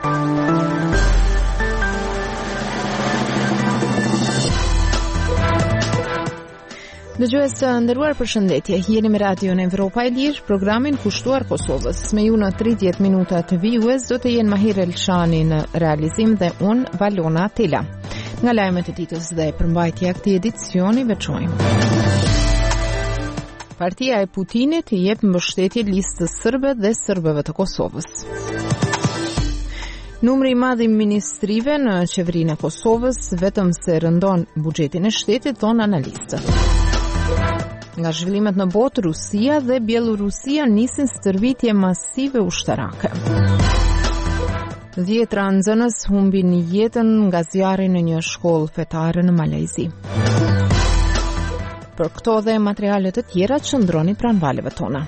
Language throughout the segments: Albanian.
Dëgjues të nderuar, përshëndetje. Jeni me Radion Evropa e Lirë, programin kushtuar Kosovës. Me ju në 30 minuta të vijues do të jenë Mahir Elshani në realizim dhe unë Valona Tela. Nga lajmet e ditës dhe përmbajtja e këtij edicioni veçojmë. Partia e Putinit i jep mbështetje listës sërbe dhe serbëve të Kosovës. Numri i madh i ministrive në qeverinë e Kosovës vetëm se rëndon buxhetin e shtetit, thon analistët. Nga zhvillimet në botë, Rusia dhe Bielorusia nisin stërvitje masive ushtarake. 10 nxënës humbin jetën nga zjarri në një shkollë fetare në Malezi. Për këto dhe materiale të tjera qëndroni pranë valeve tona.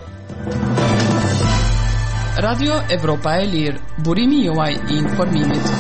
Radio Evropa e Lirë, burimi juaj i informimit.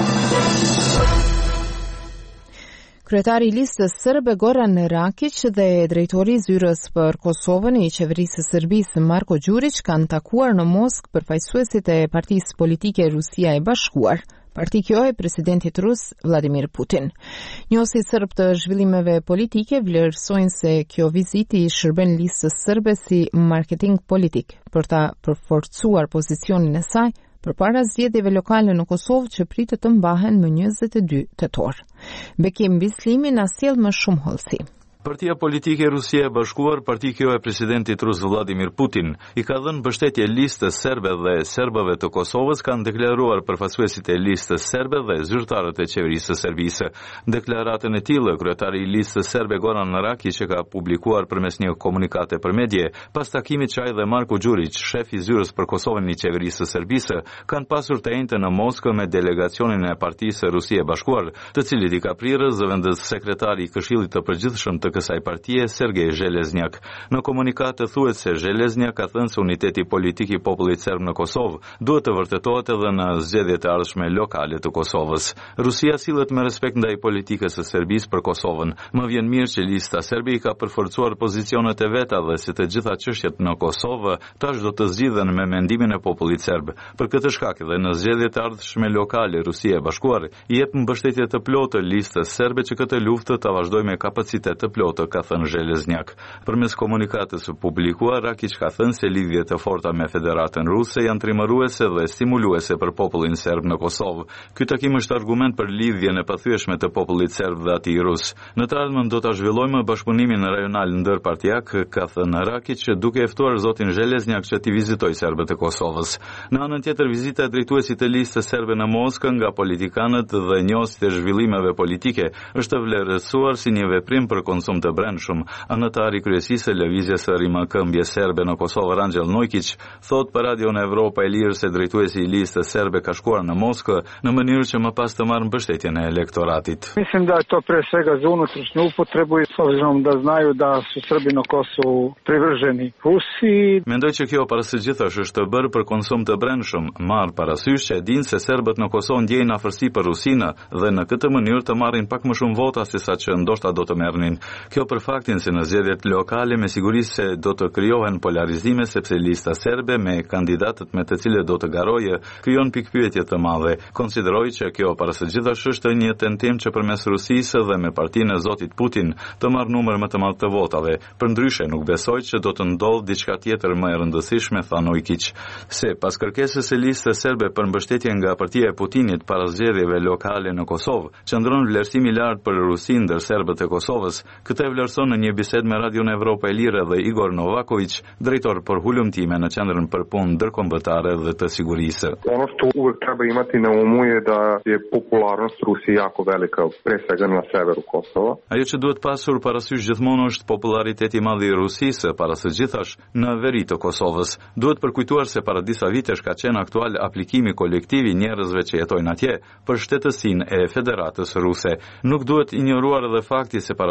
Kryetari i listës sërbe Goran Rakić dhe drejtori i zyrës për Kosovën i qeverisë së Serbisë Marko Đurić kanë takuar në Moskë përfaqësuesit e partisë politike Rusia e Bashkuar. Parti kjo e presidentit rus Vladimir Putin. Njohësit sërb të zhvillimeve politike vlerësojnë se kjo viziti i shërben listës sërbe si marketing politik për ta përforcuar pozicionin e saj përpara zgjedhjeve lokale në Kosovë që pritet të mbahen më 22 tetor. Bekim Bislimi na sjell më shumë hollësi. Partia politike Rusia e Bashkuar, parti kjo e presidentit rus Vladimir Putin, i ka dhënë mbështetje listës serbe dhe serbëve të Kosovës, kanë deklaruar përfaqësuesit e listës serbe dhe zyrtarët e qeverisë së Serbisë. Deklaratën e tillë, kryetari i listës serbe Goran Rakić që ka publikuar përmes një komunikate për medje, pas takimit që ai dhe Marko Đurić, shef i zyrës për Kosovën i qeverisë së Serbisë, kanë pasur të njëjtën në Moskë me delegacionin e partisë Rusia e Bashkuar, të cilit i ka prirë zëvendës sekretari i Këshillit të Përgjithshëm të kësaj partie, Sergej Zhelezniak. Në komunikat thuhet se Zhelezniak ka thënë se uniteti politik i popullit serb në Kosovë duhet të vërtetohet edhe në zgjedhjet e ardhshme lokale të Kosovës. Rusia sillet me respekt ndaj politikës së Serbisë për Kosovën. Më vjen mirë që lista serbe i ka përforcuar pozicionet e veta dhe se të gjitha çështjet në Kosovë tash do të zgjidhen me mendimin e popullit serb. Për këtë shkak dhe në zgjedhjet e ardhshme lokale, Rusia e Bashkuar i jep mbështetje të plotë listës serbe që këtë luftë ta vazhdojë me kapacitet të plotë, ka thënë Zhelezniak. Përmes komunikatës së publikuar, Rakić ka thënë se lidhjet e forta me Federatën Ruse janë trimëruese dhe stimuluese për popullin serb në Kosovë. Ky takim është argument për lidhjen e pathyeshme të popullit serb dhe atij rus. Në të ardhmen do ta zhvillojmë bashkëpunimin rajonal ndërpartijak, ka thënë Rakić, duke e ftuar zotin Zhelezniak që t'i vizitojë serbët e Kosovës. Në anën tjetër, vizita e drejtuesit të listës serbe në Moskë nga politikanët dhe njohësit e zhvillimeve politike është vlerësuar si një veprim për konsum të brendshëm. Anëtari i kryesisë së lëvizjes së rimëkëmbje serbe në Kosovë, Ranxhel Nojkić, thot për Radion Evropa e Lirë se drejtuesi i listës serbe ka shkuar në Moskë në mënyrë që më pas të marrë mbështetjen e elektoratit. Mislim da je to pre svega za unutrašnju upotrebu i s obzirom da znaju da su Srbi na Kosovu privrženi Rusiji. Mendoj që kjo para së gjithash është bërë për konsum të brendshëm, marr parasysh që e dinë se serbët në Kosovë ndjejnë afërsi për Rusinë dhe në këtë mënyrë të marrin pak më shumë vota se sa që ndoshta do të merrnin. Kjo për faktin se në zgjedhjet lokale me siguri se do të krijohen polarizime sepse lista serbe me kandidatët me të cilët do të garojë krijon pikpyetje të mëdha. Konsideroj që kjo para së gjithash është një tentim që përmes Rusisë dhe me partinë e zotit Putin të marrë numër më të madh të votave. Përndryshe nuk besoj që do të ndodhë diçka tjetër më e rëndësishme, tha Nojkić. Se pas kërkesës së listës serbe për mbështetje nga partia e Putinit para zgjedhjeve lokale në Kosovë, qëndron vlerësimi i lartë për Rusinë ndër serbët e Kosovës. Këtë vlerëson në një bisedë me Radion Evropa e Lirë dhe Igor Novaković, drejtor për hulumtime në Qendrën për Punë Ndërkombëtare dhe të Sigurisë. Ono što uvek treba imati na umu je da je popularnost Rusije jako velika, pre svega na severu Kosova. Ajo që duhet pasur parasysh gjithmonë është populariteti i madh i Rusisë para së gjithash në veri të Kosovës. Duhet përkujtuar se para disa vitesh ka qenë aktual aplikimi kolektiv i njerëzve që jetojnë atje për shtetësinë e Federatës Ruse. Nuk duhet injoruar edhe fakti se para 2 vjetësh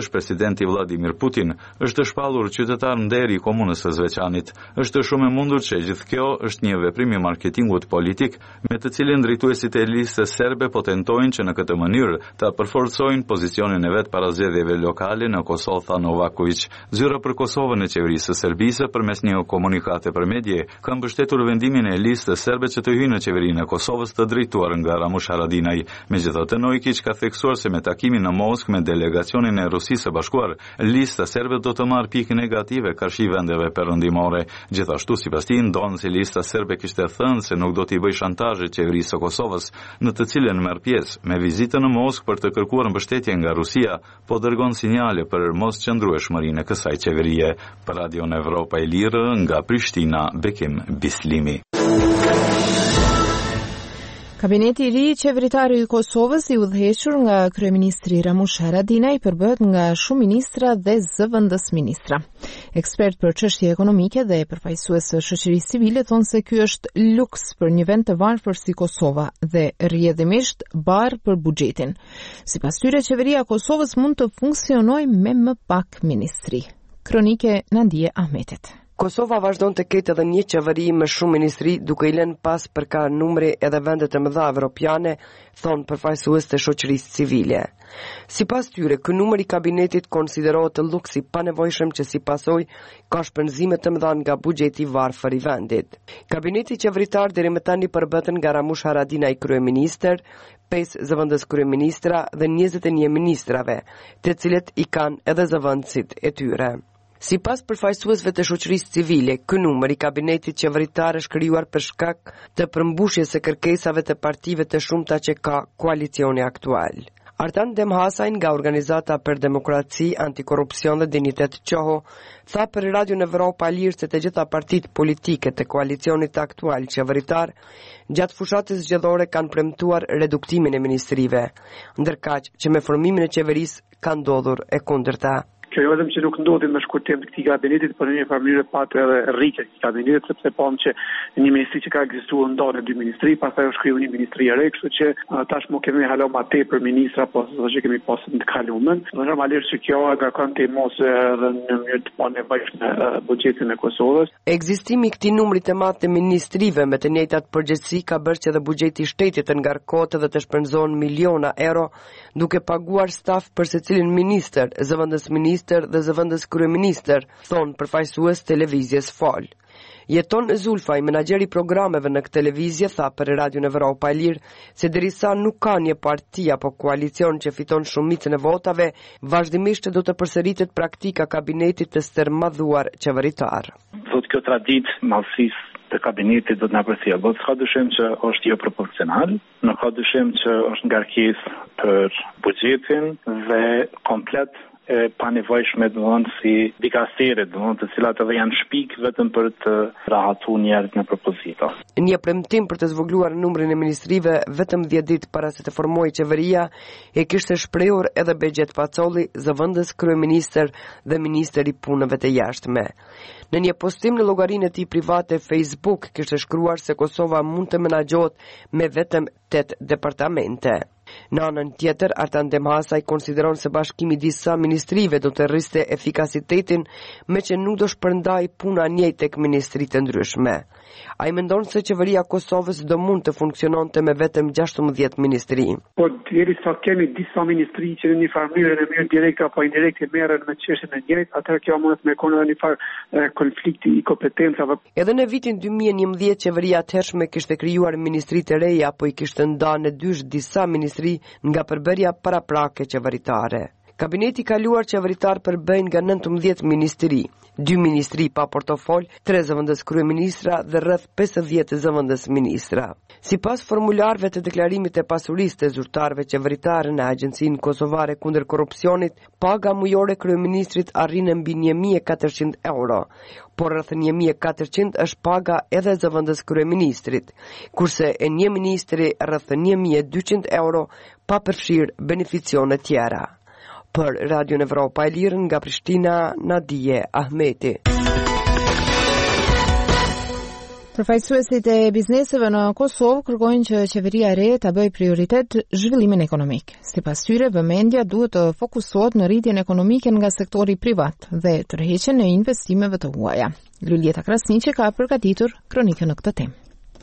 Përveç presidenti Vladimir Putin është shpallur qytetar nderi i komunës së Zveçanit. Është shumë e mundur që gjithë kjo është një veprim i marketingut politik me të cilin drejtuesit e listës serbe po tentojnë që në këtë mënyrë ta përforcojnë pozicionin e vet para zgjedhjeve lokale në Kosovë, tha Novakovic. Zyra për Kosovën e qeverisë së Serbisë përmes një komunikate për medje ka mbështetur vendimin e listës serbe që të hyjë në qeverinë e Kosovës të drejtuar nga Ramush Haradinaj. Megjithatë, Novakovic ka theksuar se me takimin në Moskë me delegacionin e Rusisë së Bashkuar, lista serbe do të marrë pikë negative karshi vendeve perëndimore. Gjithashtu, sipas tij, ndonë se lista serbe kishte thënë se nuk do t'i bëjë shantazhe qeverisë së Kosovës, në të cilën merr pjesë me vizitën në Moskë për të kërkuar mbështetje nga Rusia, po dërgon sinjale për mosqëndrueshmërinë e kësaj qeverie. Për Radion Evropa e Lirë nga Prishtina, Bekim Bislimi. Kabineti I ri qeveritar I Kosovës I udhëhequr nga kryeministri Ramush Haradinaj përbëhet nga shumë ministra dhe zëvendës ministra. Ekspert për çështje ekonomike dhe përfaqësues së shoqërisë civile thonë se ky është luks për një vend të varfër si Kosova dhe rrjedhimisht barë për buxhetin. Sipas tyre, qeveria e Kosovës mund të funksionojë me më pak ministri. Kronike Nandije Ahmetit. Kosova vazhdon të ketë edhe një qeveri me shumë ministri, duke I lënë pas për ka numri edhe vendet e mëdha evropiane, thonë përfaqësues të shoqërisë civile. Sipas tyre, ky numër I kabinetit konsiderohet luks I panevojshëm që si pasojë ka shpenzime të mëdha nga buxheti I varfër I vendit. Kabineti qeveritar deri më tani përbëhet nga Ramush Haradinaj kryeministër, 5 zëvendës kryeministra dhe 21 ministrave, të cilët I kanë edhe zëvendësit e tyre. Sipas përfaqësuesve të shoqërisë civile, ky numër I kabinetit qeveritar është krijuar për shkak të përmbushjes së kërkesave të partive të shumta që ka koalicioni aktual. Artan Demhasaj nga Organizata për Demokraci, Antikorrupsion dhe Dinjitet Qoho tha për Radion Evropa e Lirë se të gjitha partitë politike të koalicionit aktual qeveritar gjatë fushatës zgjedhore kanë premtuar reduktimin e ministrive, ndërkaq që me formimin e qeverisë ka ndodhur e kundërta. Kjo jo vetëm që nuk ndodhi me shkurtim të këtij kabinetit, por në një mënyrë patë edhe rritje të kabinetit, sepse pam që një ministri që ka ekzistuar ndonë 2 ministri, pastaj u shkriu një ministri e re, kështu që tashmë kemi hala më tepër ministra, po që kemi pasur në të kaluamën. Normalisht që kjo agakon të mos edhe në mënyrë të panevojshme buxhetin e Kosovës. Ekzistimi I këtij numri të madh të ministrive me të njëjtat përgjegjësi ka bërë që edhe buxheti I shtetit të ngarkohet dhe të shpenzohen miliona euro duke paguar staf për secilin ministër, zëvendës ministër dhe zëvendës kryeministër, thonë përfaqësues televizjes Fol. Jeton Zulfaj, menaxheri programeve në këtë televizje, tha për Radion Evropa e Lirë se derisa nuk ka një parti apo koalicion që fiton shumicën e votave, vazhdimisht do të përsëritet praktika kabinetit të stërmadhuar qeveritar. Thotë kjo traditë mallësisë të kabinetit do të na përcjellë. S'ka dyshim që është jo proporcional, nuk ka dyshim që është ngarkesë për buxhetin dhe komplet e panevojshme si dikastere, të cilat edhe janë shpik vetëm për të rahatuar njerëzit në propozita. Një premtim për të zvogluar numrin e ministrive vetëm 10 ditë para se të formojë qeveria e kishte shprehur edhe Bexhet Pacolli, zëvendës kryeministër dhe ministër I punëve të jashtme. Në një postim në llogarinë e tij private Facebook kishte shkruar se Kosova mund të menaxhohet me vetëm 8 departamente. Në anën tjetër, Artan Demhasaj konsideron se bashkimi disa ministrive do të rriste efikasitetin me që nuk do shpërndaj puna njëjtë tek ministri të ndryshme. Ai mendon se qeveria Kosovës do mund të funksiononte me vetëm 16 ministri. Po derisa kemi disa ministri që në një farë mënyrë në mënyrë direkte apo indirekte merren me çështjen e njëjtë, atëherë kjo mund të më konë një farë konflikti I kompetencave. Edhe në vitin 2011 qeveria atëhershme kishte krijuar ministri të reja apo I kishte ndarë në dysh disa ministri nga përbërja paraprake qeveritare. Kabineti kaluar qeveritar përbën nga 19 ministri, 2 ministri pa portofol, 3 zëvendës kryeministra dhe rreth 50 zëvendës ministra. Sipas formularëve të deklarimit të pasurisë të zyrtarëve qeveritare në Agjencinë Kosovare kundër korrupsionit, paga mujore kryeministrit arrin mbi 1400 euro, por rreth 1400 është paga edhe zëvendës kryeministrit, kurse e një ministri rreth 1200 euro pa përfshirë beneficione tjera. Për Radion Evropa e Lirë nga Prishtina, Nadije Ahmeti. Përfaqësuesit e bizneseve në Kosovë kërkojnë që qeveria e re ta bëjë prioritet zhvillimin ekonomik. Sipas tyre, vëmendja duhet të fokusohet në rritjen ekonomike nga sektori privat dhe tërheqjen e investimeve të huaja. Lulieta Krasniqi ka përgatitur kronikën në këtë temë.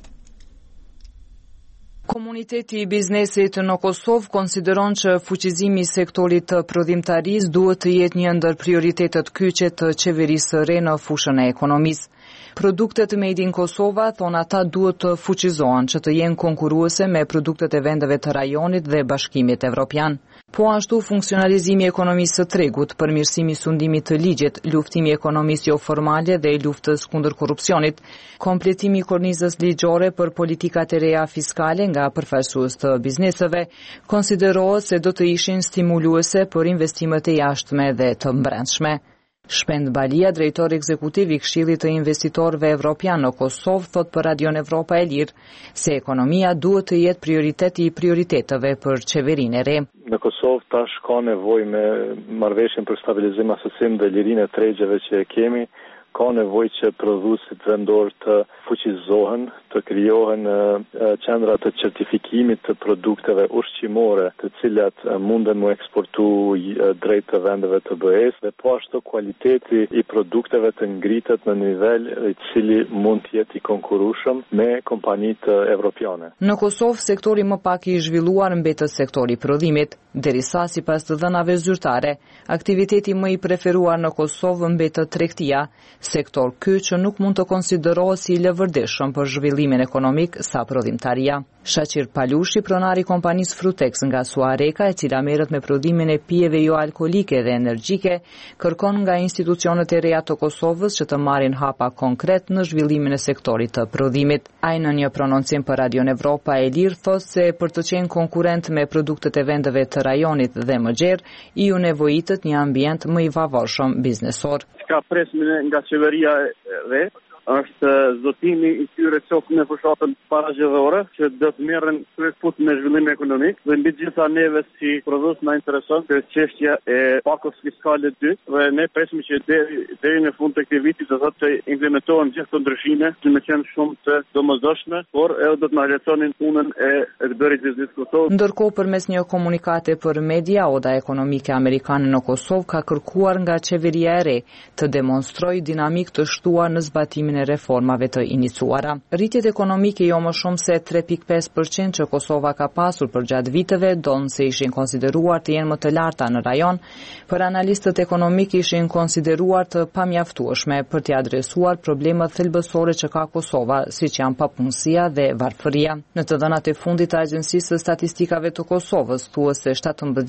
Komuniteti i biznesit në Kosovë konsideron që fuqizimi i sektorit të prodhimtarisë duhet të jetë një ndër prioritetet kyçe të qeverisë së re në fushën e ekonomisë. Produktet made in Kosova, thonë ata, duhet të fuqizohen që të jenë konkurruese me produktet e vendeve të rajonit dhe bashkimit evropian. Po ashtu funksionalizimi i ekonomisë së tregut, përmirësimi i sundimit të ligjit, luftimi i ekonomisë jo formale dhe i luftës kundër korrupsionit, kompletimi i kornizës ligjore për politikat e reja fiskale nga përfaqësues të bizneseve, konsiderohet se do të ishin stimuluese për investimet e jashtme dhe të brendshme. Shpend Balia, drejtori ekzekutiv i Këshillit të Investitorëve Evropian në Kosovë, thot për Radion Evropa e Lirë se ekonomia duhet të jetë prioriteti i prioriteteve për qeverinë e re. Në Kosovë tash ka nevojë me marrëveshjen për stabilizim asosim dhe lirinë e tregjeve që e kemi. Ka nevojë që prodhuesit vendor të fuqizohen, të krijohen qendra të certifikimit të produkteve ushqimore, të cilat munden mu eksportu drejt të vendeve të BE-s dhe po ashtu kualiteti i produkteve të ngritet në nivel i cili mund të jetë i konkurrueshëm me kompanitë evropiane. Në Kosovë sektori më pak i zhvilluar mbetet sektori i prodhimit, derisa sipas të dhënave zyrtare, aktiviteti më i preferuar në Kosovë mbetet tregtia, sektor ky që nuk mund të konsiderohet si i lëvërdishëm për zhvillimin ekonomik sa prodhimtaria. Shaqir Palushi, pronari kompanisë Frutex nga Suareka, e cila merret me prodhimin e pijeve jo alkolike dhe energjike, kërkon nga institucionet e reja të Kosovës që të marrin hapa konkret në zhvillimin e sektorit të prodhimit. Ai në një prononcim për Radion Evropa e Lirë thotë se për të qenë konkurrent me produktet e vendeve të rajonit dhe më gjerë, i u nevojitet një ambient më i favorshëm biznesor. Ka presme nga qeveria e re është zotimi i tyre qoftë në fushatën paraqedhore që do të merren kryesfut me zhvillim ekonomik dhe mbi gjitha neve si prodhues na intereson kjo çështja e pakos fiskale 2 dhe ne presim që deri në fund të këtij viti do thotë të implementohen gjithë këto ndryshime që më kanë shumë të domosdoshme, por edhe do të na lehtësonin punën e të bërit biznes Kosovë. Ndërkohë, përmes një komunikate për media, Oda Ekonomike Amerikane në Kosovë ka kërkuar nga qeveria e re të demonstrojë dinamik të shtuar në zbatimin e reformave të iniciuara. Rritjet ekonomike jo më shumë se 3.5% që Kosova ka pasur për gjatë viteve donë se ishin konsideruar të jenë më të larta në rajon, për analistët ekonomik ishin konsideruar të pamjaftueshme për të adresuar problemet thelbësore që ka Kosova, siç janë papunësia dhe varfëria. Në të dhënat e fundit të Agjencisë së Statistikave të Kosovës, thuhet se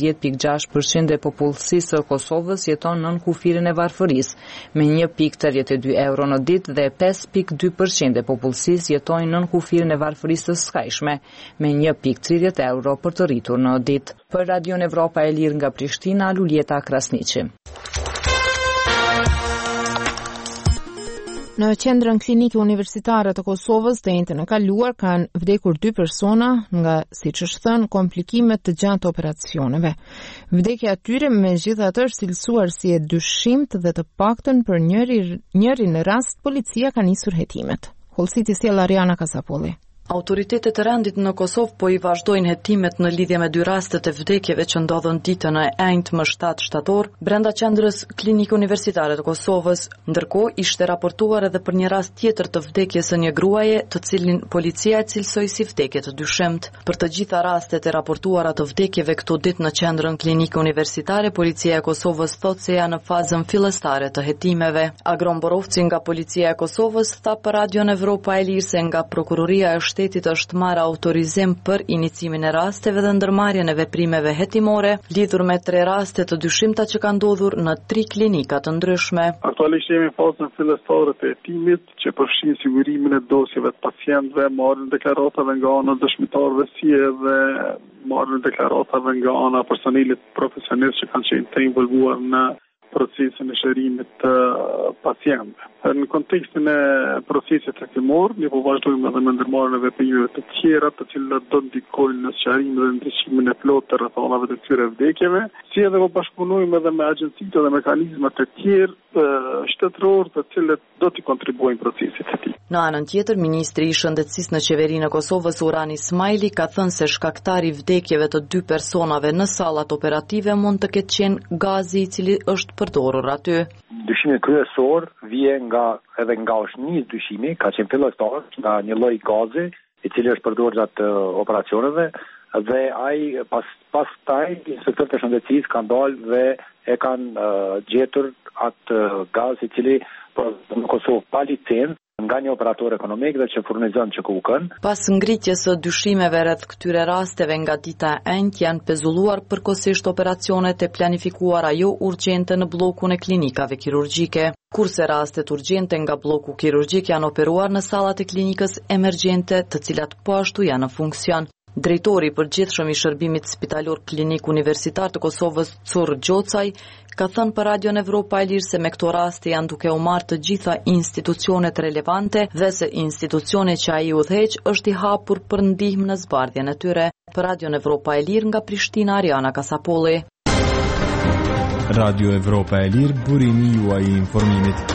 17.6% e popullsisë së Kosovës jeton nën kufirin e varfërisë, me 1.82 euro në ditë dhe 5.2% e popullsisë jetojnë nën kufirin e varfërisë të skajshme, me 1.30 euro për të rritur në ditë. Për Radion Evropa e Lirë nga Prishtina, Lulieta Krasniqi. Në qendrën klinike universitare të Kosovës të njëjtën e kaluar kanë vdekur 2 persona nga, siç është thënë, komplikimet të gjatë operacioneve. Vdekja e tyre megjithatë është cilësuar si e dyshimt dhe të paktën për njërin rast policia ka nisur hetimet. Hollësiti sjell Ariana Kasapolli. Autoritetet e rendit në Kosovë po i vazhdojnë hetimet në lidhje me 2 rastet e vdekjeve që ndodhen ditën e enjtë më 7 shtator brenda qendrës klinike universitare të Kosovës. Ndërkohë ishte raportuar edhe për një rast tjetër të vdekjes së një gruaje, të cilin policia e cilsoi si vdekje të dyshimt. Për të gjitha rastet e raportuara të vdekjeve këto ditë në qendrën klinike universitare, policia e Kosovës thotë se janë në fazën fillestare të hetimeve. Agron Borovci nga policia e Kosovës tha për Radion Evropa e Lirë se nga prokuroria e shtetit është marrë autorizim për inicimin e rasteve dhe ndërmarrjen e veprimeve hetimore lidhur me 3 raste të dyshimta që kanë ndodhur në 3 klinika të ndryshme. Aktualisht jemi në fazën fillestare të hetimit që përfshin sigurimin e dosjeve të pacientëve, marrjen e deklaratave nga ana e dëshmitarëve si edhe marrjen e deklaratave nga ana e personelit profesionist që kanë qenë të involvuar në procesin e shërimit të pacientëve. Në kontekstin e procesit hetimor, ne po vazhdojmë edhe me ndërmarrjen e veprimeve të tjera, të cilat do ndikojnë në sqarimin dhe ndryshimin e plotë të rrethonave të këtyre vdekjeve, si edhe po bashkëpunojmë edhe me agjencitë dhe mekanizmat e tjerë shtetëror të cilët do të kontribuojnë procesit hetim. Në anën tjetër, ministri i shëndetësisë në qeverinë e Kosovës Urani Ismaili ka thënë se shkaktari i vdekjeve të 2 personave në sallat operative mund të ketë qenë gazi i cili është përdorur aty. Dyshimi kryesor vjen edhe nga është një dyshimi, ka qenë fillestar nga një lloj gazi i cili është përdorur gjatë operacioneve dhe ai pastaj inspektorët e shëndetësisë kanë dalë dhe e kanë gjetur atë gaz i cili në Kosovë pa licencë nga një operator ekonomik dhe që furnizon ÇKUK-n. Pas ngritjes së dyshimeve rreth këtyre rasteve nga dita e enjtë janë pezulluar përkohësisht operacionet e planifikuara jo urgjente në bllokun e klinikave kirurgjike, kurse rastet urgjente nga bloku kirurgjik janë operuar në sallat e klinikës emergjente, të cilat po ashtu janë në funksion. Drejtori i përgjithshëm i shërbimit spitalor klinik universitar të Kosovës, Cur Gjocaj, ka thënë për Radion Evropa e Lirë se me këto raste janë duke u marrë të gjitha institucionet relevante dhe se institucioni që ai udhëheq është i hapur për ndihmë në zbardhjen e tyre. Për Radion Evropa e Lirë nga Prishtina, Ariana Kasapolli. Radio Evropa e Lirë, burimi juaj i informimit.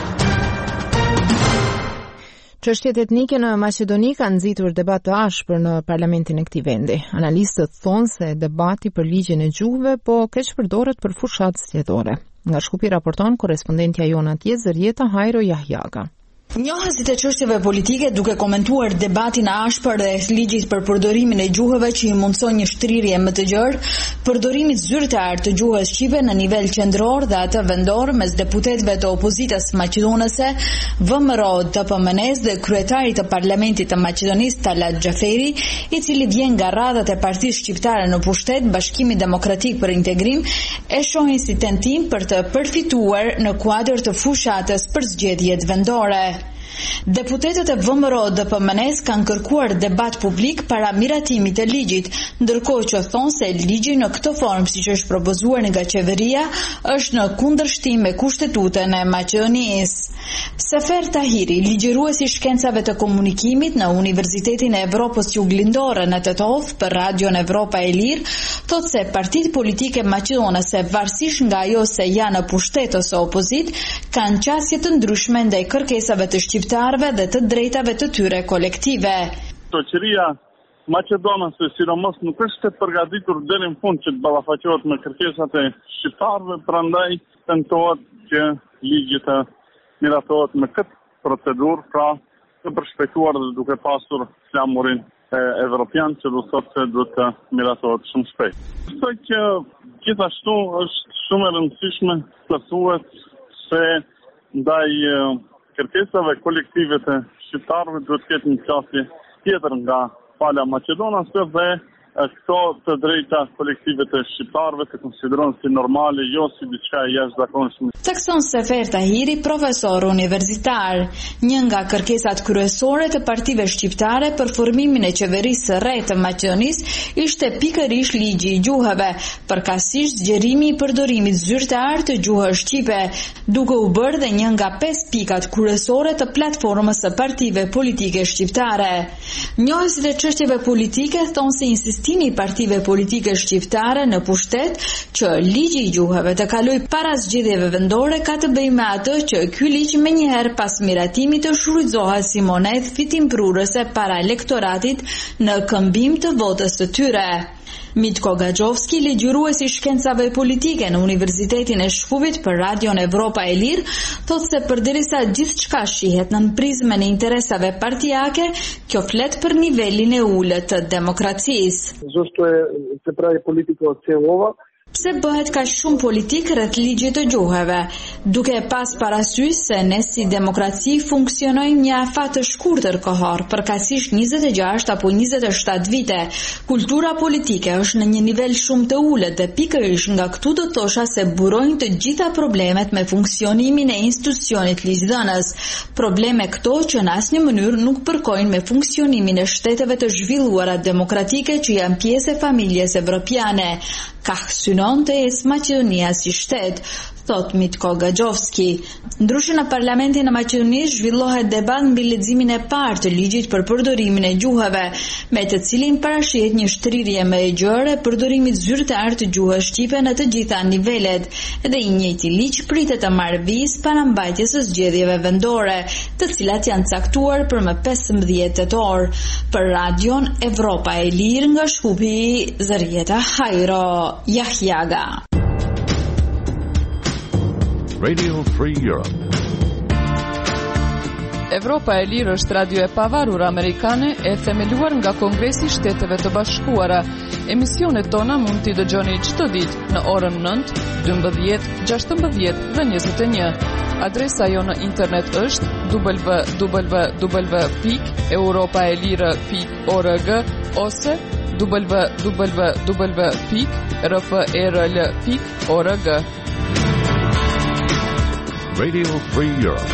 Çështjet etnike në Maqedoni kanë nxitur debat të ashpër në parlamentin e këtij vendi. Analistët thonë se debati për ligjin e gjuhëve po keq përdoret për fushat zgjedhore. Nga Shkupi raporton korrespondentja jona atje Zërieta Hajro Jahjaga. Njohësit e çështjeve politike duke komentuar debatin e ashpër rreth ligjit për përdorimin e gjuhëve që i mundson një shtrirje më të gjerë përdorimit zyrtar të gjuhës shqipe në nivel qendror dhe atë vendor mes deputetëve të opozitës maqedonese, VMRO DPMN-s dhe kryetarit të parlamentit të Maqedonisë Talat Xhaferi, i cili vjen nga radhat e partisë shqiptare në pushtet, Bashkimi Demokratik për Integrim, e shohin si tentim për të përfituar në kuadër të fushatës për zgjedhjet vendore. Deputetët e VMRO DPMN-s kanë kërkuar debat publik para miratimit të ligjit, ndërkohë që thonë se ligji në këtë formë siç është propozuar nga qeveria është në kundërshtim me kushtetutën e Maqedonisë. Sefer Tahiri, ligjëruesi i shkencave të komunikimit në Universitetin e Evropës Juglindore në Tetov për Radion Evropa e Lirë, thotë se partitë politike maqedonase, varësisht nga ajo se janë në pushtet ose opozit, kanë qasje të ndryshme ndaj kërkesave të shqiptarëve dhe të drejtave të tyre kolektive. Shoqëria maqedonase sidomos nuk është e përgatitur deri në fund që të ballafaqohet me kërkesat e shqiptarëve, prandaj tentohet që ligji të miratohet me këtë procedurë, pra të përshpejtuar dhe duke pasur flamurin evropian që do thotë se duhet të miratohet shumë shpejt. Besoj që gjithashtu është shumë e rëndësishme të thuhet se ndaj kërkesave kolektive të shqiptarëve duhet të ketë një qasje tjetër nga pala maqedonase dhe këto të drejta kolektive të shqiptarëve të konsiderohen si normale, jo si diçka e jashtëzakonshme. Thekson Sefer Tahiri, profesor universitar. Një nga kërkesat kryesore të partive shqiptare për formimin e qeverisë së re të Maqedonisë ishte pikërisht ligji i gjuhëve, përkatësisht zgjerimi i përdorimit zyrtar të gjuhës shqipe, duke u bërë dhe një nga 5 pikat kryesore të platformës së partive politike shqiptare. Njohësit e çështjeve politike thonë se insistimi i partive politike shqiptare në pushtet që ligji i gjuhëve të kaloj para zgjedhjeve vendore ka të bëjë me atë që ky ligj menjëherë pas miratimit të shfrytëzohet si monedhë fitimprurëse para elektoratit në këmbim të votës së tyre. Mitko Gaxhovski, ligjëruesi i shkencave politike në Universitetin e Shkupit për Radion Evropa e Lirë, thotë se përderisa gjithçka shihet në prizmën e interesave partijake, kjo flet për nivelin e ulët të demokracisë. Zašto je se pravi politika od ova? Pse bëhet kaq shumë politik rreth ligjit të gjuhëve, duke pas parasysh se ne si demokraci funksionojmë një afat të shkurtër kohor, përkatësisht 26 apo 27 vite. Kultura politike është në një nivel shumë të ulët dhe pikërisht nga këtu do thosha se burojnë të gjitha problemet me funksionimin e institucionit ligjdhënës. Probleme këto që në asnjë mënyrë nuk përkojnë me funksionimin e shteteve të zhvilluara demokratike që janë pjesë e familjes evropiane. Ka synon të Maqedonia si shtet, thot Mitko Gaxhovski. Ndryshe në Parlamentin e Maqedonisë zhvillohet debat mbi leximin e parë të ligjit për përdorimin e gjuhëve, me të cilin parashihet një shtrirje më e gjerë e përdorimit zyrtar të gjuhës shqipe në të gjitha nivelet, dhe i njëjti ligj pritet të marrë vizë para mbajtjes së zgjedhjeve vendore, të cilat janë caktuar për më 15 tetor. Për Radion Evropa e Lirë nga Shkupi, Zarieta Hajro Yahyaga. Radio Free Europe. Evropa e Lirë është radio e pavarur amerikane e themeluar nga Kongresi i Shteteve të Bashkuara. Emisionet tona mund t'i dëgjoni çdo ditë në orën 9, 12, 16 dhe 21. Adresa jo në internet është www.europaelire.org ose www.rfrl.org. Radio Free Europe.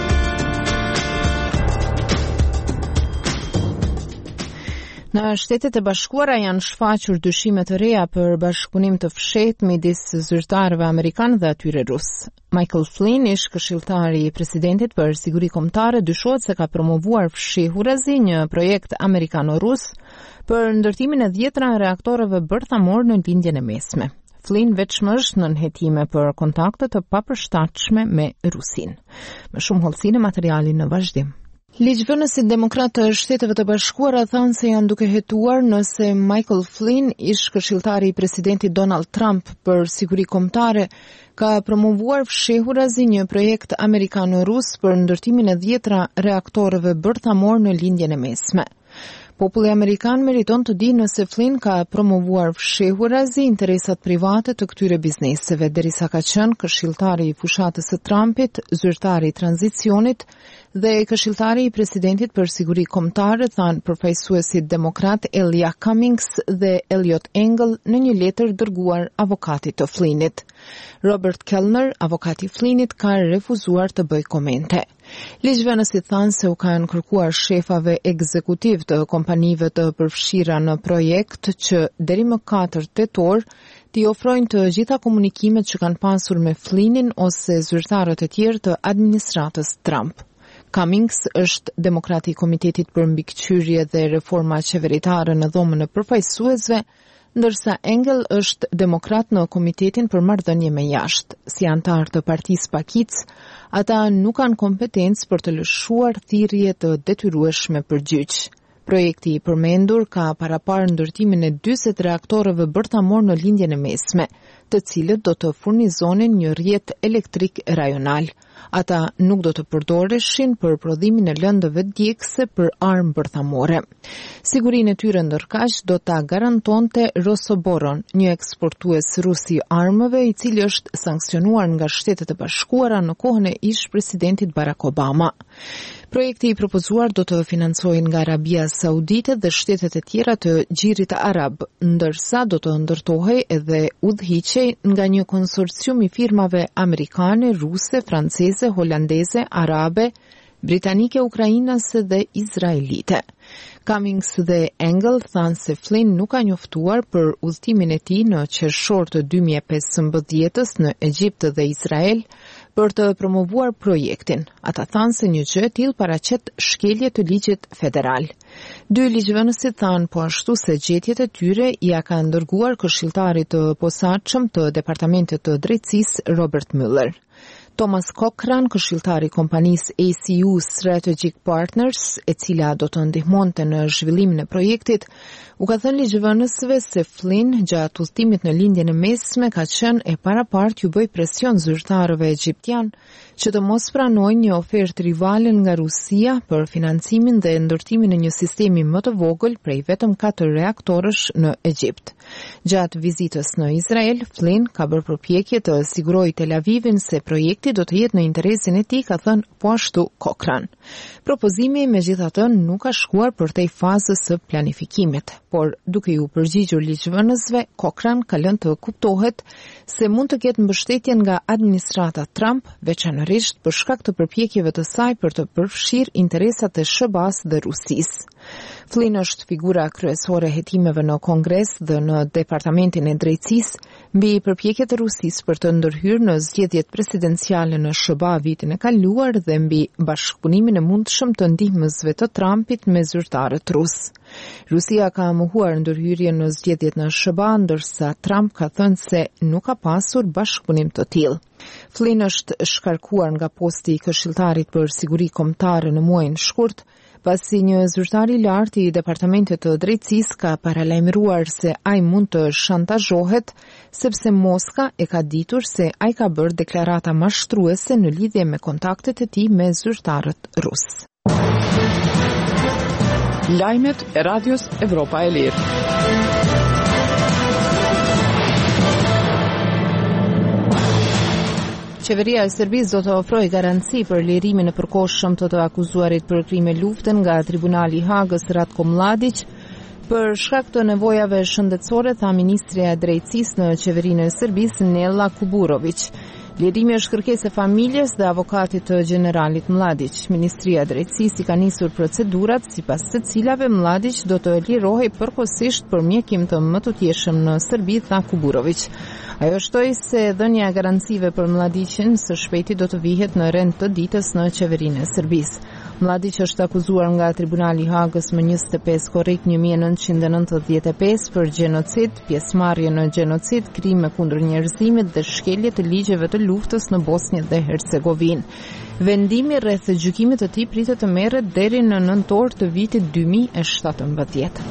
Në Shtetet e Bashkuara janë shfaqur dyshime të reja për bashkëpunim të fshehtë midis zyrtarëve amerikanë dhe atyre rus. Michael Flynn, ish këshilltari i presidentit për siguri kombëtare, dyshohet se ka promovuar fshehurazi një projekt amerikano-rus për ndërtimin e 10 reaktoreve bërthamor në lindjen e mesme. Flynn veçmë është në nënhetime për kontakte të papërshtatshme me Rusin. Më shumë hollësi në materialin në vazhdim. Ligjvënësit demokratë të Shteteve të Bashkuara thanë se janë duke hetuar nëse Michael Flynn, ish këshilltari i presidentit Donald Trump për siguri kombëtare, ka promovuar fshehurazi një projekt amerikano-rus për ndërtimin e 10 reaktoreve bërthamor në lindjen e mesme. Populli amerikan meriton të di nëse Flynn ka promovuar fshehurazi interesat private të këtyre bizneseve, derisa ka qenë këshilltari i fushatës së Trumpit, zyrtari i tranzicionit dhe këshilltari i presidentit për siguri kombëtare, thanë përfaqësuesit demokrat Elia Cummings dhe Eliot Engel në një letër dërguar avokatit të Flynnit. Robert Kellner, avokati i Flynnit, ka refuzuar të bëjë komente. Ligjvënësit thanë se u kanë kërkuar shefave ekzekutiv të kompanive të përfshira në projekt që deri më 4 tetor t'i ofrojnë të gjitha komunikimet që kanë pasur me Flynnin ose zyrtarët e tjerë të administratës Trump. Cummings është demokrati i Komitetit për mbikëqyrje dhe reforma qeveritare në Dhomën e Përfaqësuesve, ndërsa Engel është demokrat në Komitetin për Marrëdhënie me Jashtë. Si antar të Partisë Pakic, ata nuk kanë kompetencë për të lëshuar thirrje të detyrueshme për gjyq. Projekti i përmendur ka paraparë ndërtimin e 40 reaktoreve bërthamor në lindjen e mesme, të cilët do të furnizonin një rrjet elektrik rajonal. Ata nuk do të përdoreshin për prodhimin e lëndëve djegëse për armë bërthamore. Sigurinë e tyre ndërkaq do ta garantonte Rosoboron, një eksportues rus i armëve i cili është sankcionuar nga Shtetet e Bashkuara në kohën e ish presidentit Barack Obama. Projekti i propozuar do të financojë nga Arabia Saudite dhe shtetet e tjera të Gjirit Arab, ndërsa do të ndërtohej edhe udhëhiqej nga një konsorcium i firmave amerikane, ruse, franceze, holandeze, arabe, britanike, ukrainase dhe izraelite. Cummings dhe Engel thanë se Flynn nuk ka njoftuar për udhëtimin e tij në qershor të 2015 në Egjipt dhe Izrael për të promovuar projektin. Ata thanë se një gjë e tillë paraqet shkelje të ligjit federal. 2 ligjvënësit thanë po ashtu se gjetjet e tyre ja kanë dërguar këshilltarit të posaçëm të Departamentit të Drejtësisë Robert Mueller. Thomas Cochran, këshilltari i kompanisë ACU Strategic Partners, e cila do të ndihmonte në zhvillimin e projektit, u ka thënë ligjvënësve se Flynn gjatë udhëtimit në lindjen e mesme ka qenë e parapart ju bëj presion zyrtarëve egjiptian që të mos pranojnë një ofertë rivale nga Rusia për financimin dhe ndërtimin e një sistemi më të vogël prej vetëm 4 reaktorësh në Egjipt. Gjatë vizitës në Izrael, Flynn ka bërë përpjekje të sigurojë Tel Avivin se projekti do të jetë në interesin e tij, ka thënë po ashtu Cochran. Propozimi megjithatë nuk ka shkuar përtej fazës së planifikimit, por duke ju përgjigjur ligjvënësve, Cochran ka lënë të kuptohet se mund të ketë mbështetje nga administrata Trump, veçanërisht për shkak të përpjekjeve të saj për të përfshirë interesat e SBA-s dhe Rusisë. Flynn është figura kryesore e hetimeve në Kongres dhe në Departamentin e Drejtësisë mbi përpjekjet e Rusisë për të ndërhyrë në zgjedhjet presidenciale në SBA vitin e kaluar dhe mbi bashkëpunimin e mundshëm të ndihmësve të Trumpit me zyrtarët rus. Rusia ka mohuar ndërhyrjen në zgjedhjet në SBA, ndërsa Trump ka thënë se nuk ka pasur bashkëpunim të tillë. Flynn është shkarkuar nga posti i këshilltarit për siguri kombëtare në muajin shkurt, pasi një zyrtar i lartë i Departamentit të Drejtësisë ka paralajmëruar se ai mund të shantazhohet sepse Moska e ka ditur se ai ka bërë deklarata mashtruese në lidhje me kontaktet e tij me zyrtarët rus. Lajmet e Radios Evropa e Lirë. Qeveria e Serbisë do të ofrojë garanci për lirimin e përkohshëm të akuzuarit për krime lufte nga Tribunali i Hagës Ratko Mladić për shkak të nevojave shëndetësore, tha ministrja e Drejtësisë në qeverinë e Serbisë Nela Kuburović. Lirimi është kërkesë e familjes dhe avokatit të generalit Mladić. Ministria e Drejtësisë i ka nisur procedurat sipas të cilave Mladić do të lirohej përkohësisht për mjekim të mëtutjeshëm në Serbi, tha Kuburović. Ajo shtoi se dhënia e garancive për Mladićin së shpejti do të vihet në rend të ditës në qeverinë e Serbisë. Mladić është akuzuar nga Tribunali i Hagës më 25 korrik 1995 për gjenocid, pjesëmarrje në gjenocid, krime kundër njerëzimit dhe shkelje të ligjeve të luftës në Bosnjë dhe Hercegovinë. Vendimi rreth gjykimit të tij pritet të merret deri në nëntor të vitit 2017.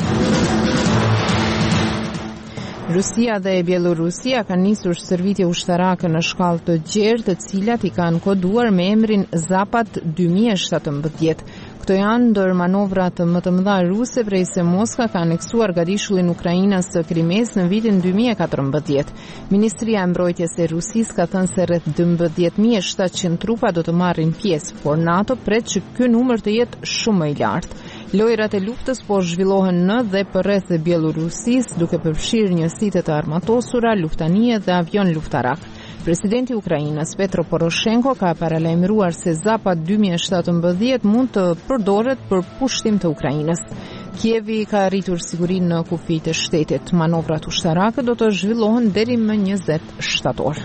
Rusia dhe Bielorusia kanë nisur shërbime ushtarake në shkallë të gjerë, të cilat i kanë koduar me emrin Zapad 2017. Këto janë ndër manovrat më të mëdha ruse prej se Moska ka aneksuar garishullin Ukrainas së Krimes në vitin 2014. Ministria e Mbrojtjes e Rusisë ka thënë se rreth 12.700 trupa do të marrin pjesë, por NATO pret që ky numër të jetë shumë më i lartë. Lojrat e luftës po zhvillohen në dhe përreth e Bielorusisë, duke përfshirë njësitë të armatosura, luftanie dhe avion luftarak. Presidenti i Ukrainës Petro Poroshenko ka paralajmëruar se Zapad 2017 mund të përdoret për pushtim të Ukrainës. Kievi ka arritur sigurinë në kufijtë e shtetit. Manovrat ushtarake do të zhvillohen deri më 20 shtator.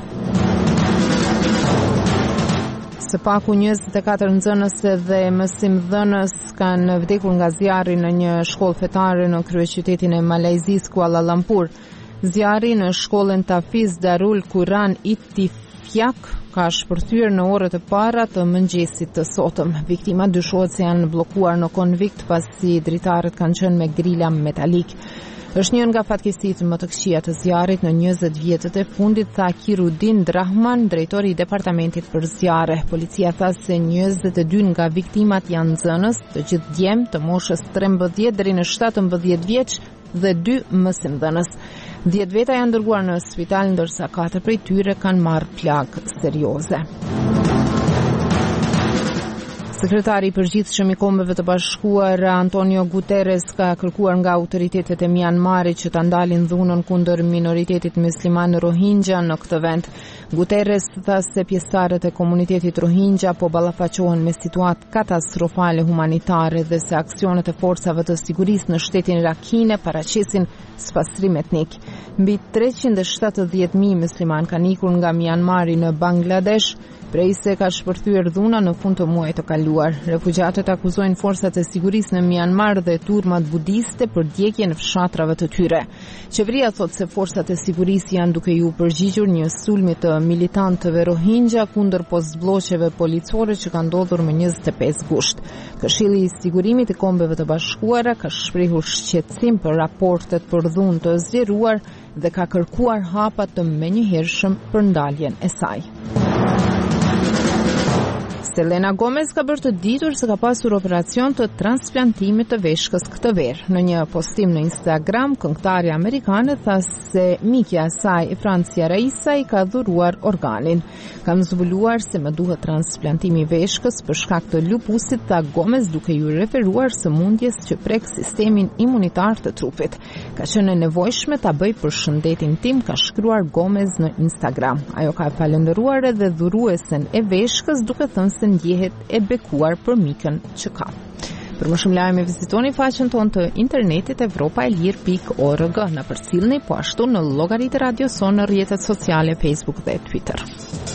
Së paku 24 nxënëse dhe mësimdhënës kanë vdekur nga zjarri në një shkollë fetare në kryeqytetin e Malajzisë, Kuala Lumpur. Zjarri në shkollën Tafiz Darul Quran Ittifaq ka shpërthyer në orët e para të mëngjesit të sotëm. Viktimat dyshohet se janë bllokuar në konvikt pasi dritarët kanë qenë me grila metalik. Është një nga fatkeqësitë më të këqija të zjarrit në 20 vjetët e fundit, tha Kirudin Drahman, drejtori i departamentit për zjarre. Policia tha se 22 nga viktimat janë nxënës, të gjithë djemë të moshës 13 deri në 17 vjeç dhe 2 mësimdhënës. 10 veta janë dërguar në spital, ndërsa 4 prej tyre kanë marrë plagë serioze. Sekretari i përgjithshëm i Kombeve të Bashkuara Antonio Guterres ka kërkuar nga autoritetet e Myanmarit që ta ndalin dhunën kundër minoritetit musliman Rohingya në këtë vend. Guterres tha se pjesëtarët e komunitetit Rohingya po ballafaqohen me situatë katastrofale humanitare dhe se aksionet e forcave të sigurisë në shtetin Rakhine paraqesin spastrim etnik. Mbi 370.000 musliman kanë ikur nga Myanmari në Bangladesh, prej se ka shpërthyer dhuna në fund të muajit të kaluar. Refugjatët akuzojnë forcat e sigurisë në Myanmar dhe turmat budiste për djegjen e fshatrave të tyre. Qeveria thotë se forcat e sigurisë janë duke ju përgjigjur një sulmi të militantëve Rohingya kundër pozbllloqeve policore që ka ndodhur më 25 gusht. Këshilli i Sigurimit i Kombeve të Bashkuara ka shprehur shqetësim për raportet për dhunë të zgjeruar dhe ka kërkuar hapa të menjëhershëm për ndaljen e saj. Selena Gomez ka bërë të ditur se ka pasur operacion të transplantimit të veshkës këtë verë. Në një postim në Instagram, këngëtarja amerikane tha se mikja e saj, Francia Raisa, i ka dhuruar organin. Kam zbuluar se më duhet transplantimi i veshkës për shkak të lupusit, tha Gomez, duke ju referuar sëmundjes që prek sistemin imunitar të trupit. Ka qenë e nevojshme ta bëj për shëndetin tim, ka shkruar Gomez në Instagram. Ajo ka falendëruar edhe dhuruesen e veshkës, duke thënë se ndjehet e bekuar për mikën që ka. Për më shumë lajme vizitoni faqen tonë të internetit evropaelir.org, na përcjellni po ashtu në llogaritë Radio Son në rrjetet sociale Facebook dhe Twitter.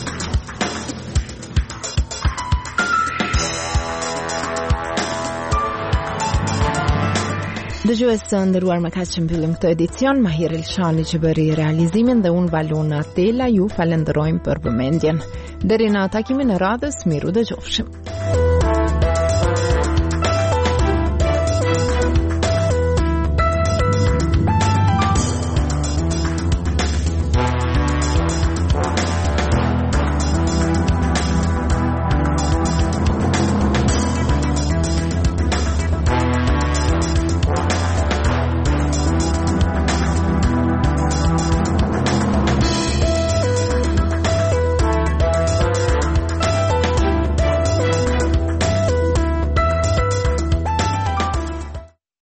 Dëgjues të nderuar, më kaq që mbyllim këtë edicion. Mahir Elshani që bëri realizimin dhe unë Valona Tela ju falenderojmë për vëmendjen. Deri në takimin e radhës, miru dëgjofshim.